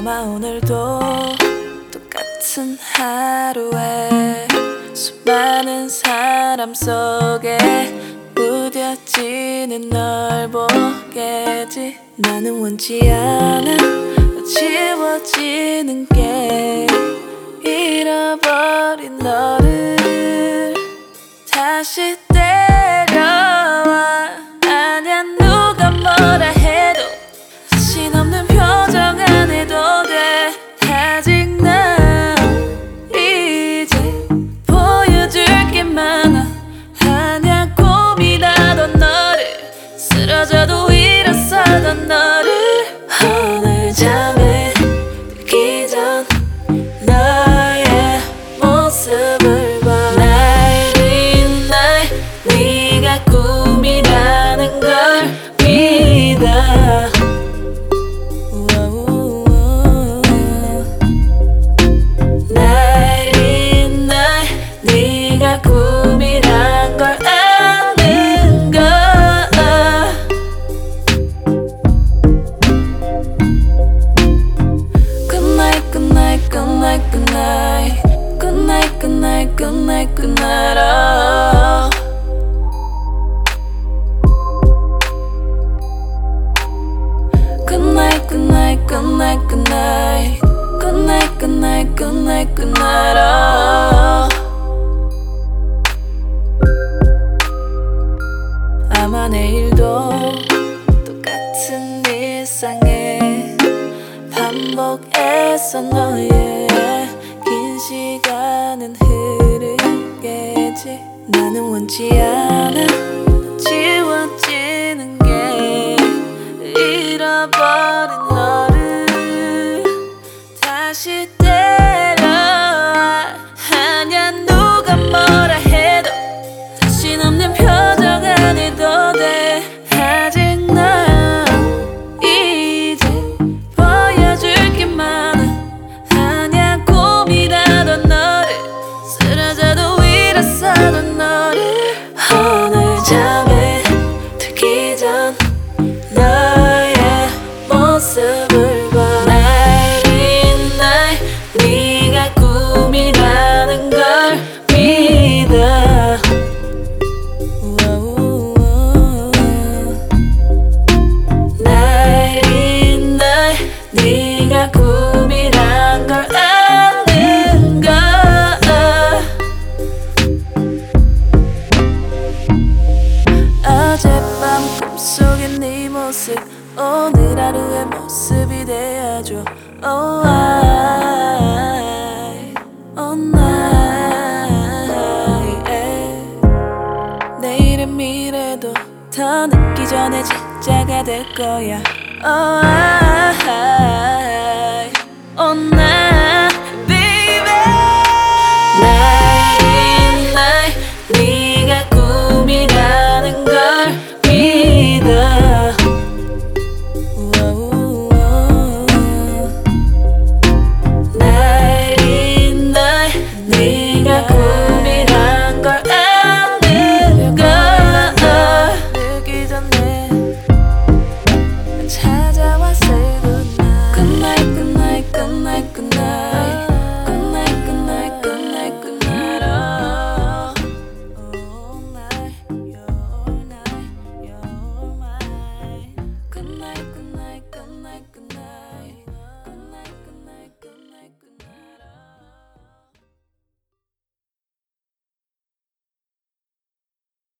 아마 오늘도 똑같은 하루에 수많은 사람 속에 무뎌지는 널 보게지. 나는 원치 않아 지워지는 게 잃어버린 너를 다시 데려와. 아냐 누가 뭐라 해도 자신 없는 표정 안 해도 돼. 아직 난 이제 보여줄 게 많아. 아냐 고민하던 너를 쓰러져도 일어서던 너를 오늘 잠에 들기 전 너의 모습을 봐. 나이린 날 네가 꿈이라는 걸 믿어. 나이린 날 네가 꿈이란 걸 아는 걸. Good night, good night, good night, good night. Good night, good night, good night, good night. Oh. Good night, good night, good night, good night. Good night, good night, good night, good night. Oh. 아마 내일도 똑같은 일상에 반복해서 너의 긴 시간은 흐르겠지. 나는 원치 않아 지워지는 게 잃어버린 너를 다시 데려와. 아냐 누가 뭐라 해도 자신 없는 표정 안 해도 돼. 아직 난 이제 보여줄 게 많아. 아냐 고민하던 너를 쓰러져도 일어서던 너를 오늘 잠에 들기 전 너의 모습을 봐. 나이린 날 네가 꿈이라는 걸 믿어. 나이린 날 네가 꿈이란 걸 아는 걸. 어젯밤 꿈속의 네 모습 오늘 하루의 모습이 되어줘. Oh, all night, yeah. 내일의 미래도 더 늦기 전에 진짜가 될 거야. Oh, all night, baby. 나이린 날 네가 꿈이라는 걸 믿어. 나이린 날 네가 꿈이란 걸 아는 걸. 늦기 전에 찾아와 say good night. Good night, good night, good night, good night. Good night, good night, good night, good night. Oh, all night, you're mine. Good night, good night, good night, good night.